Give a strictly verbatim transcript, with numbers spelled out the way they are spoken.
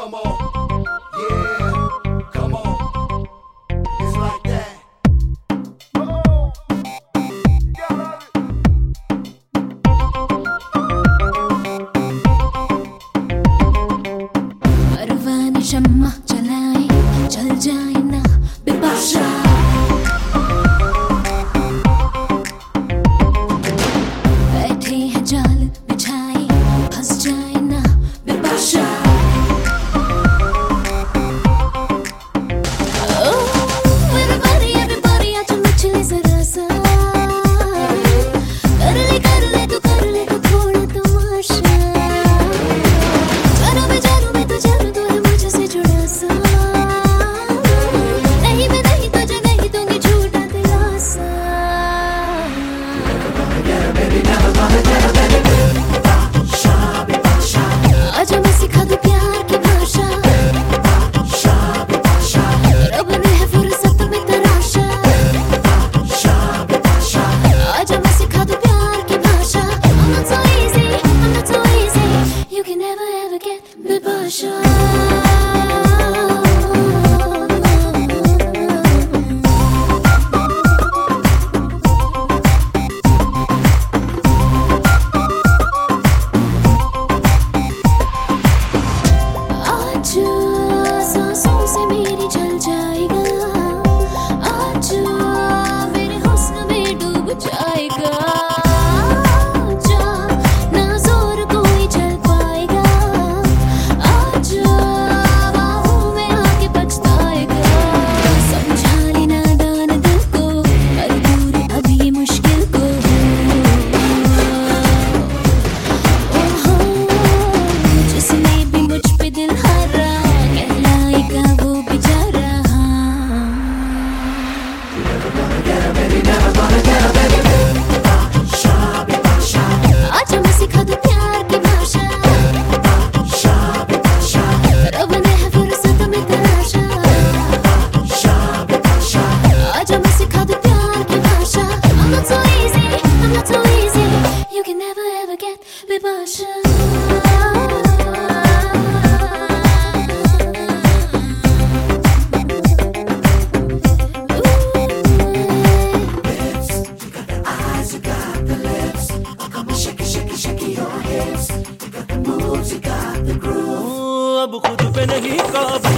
come on, yeah, come on, it's like that. परवान शम्मा जलाए चल जाए ना बिपाशा, बैठे हैं जाल बिछाए फंस जाए ना बिपाशा। ओ मेरे बारी अभी बारी आज मचले जरा सा, कर ले कर ले तू कर ले तू थोड़ा तमाशा, जानो मैं जानो मैं तो जानो तू है मुझसे जुड़ा सा, नहीं मैं नहीं तुझे नहीं दूंगी झूठा दिलासा। आजा मैं सिखा दूं प्यार की भाषा, रब ने है फुर्सत में तराशा। आजा मैं सिखा दूं प्यार की भाषा, I'm not so easy, I'm not so easy, you can never ever get Bipasha. आज सांसों से मेरी जल जाएगा, आज मेरे हुस्न में डूब जाएगा, जा ना जोर कोई चल पाएगा, आज बाहों में आके पछताएगा। समझा लेना दान दिल को, कर दूर अब ये मुश्किल को। ओहो जिसने भी मुझ पे दिल हारा, कहलाएगा वो बेचारा। आजा मैं सिखा दूं प्यार की भाषा, रब ने है फुर्सत में तराशा। आजा मैं सिखा दूं प्यार की भाषा, I'm not so easy, I'm not so easy, you can never ever get Bipasha. अब खुद पे नहीं काबू।